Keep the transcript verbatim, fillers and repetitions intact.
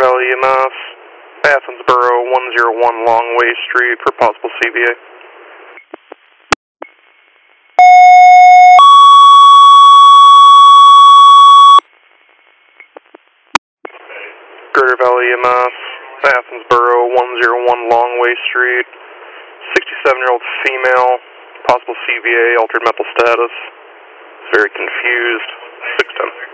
Valley E M S, Athensboro one oh one Longway Street for possible C V A. Greater Valley E M S, Athensboro one oh one Longway Street, sixty-seven-year-old female, possible C V A, altered mental status, very confused, six ten.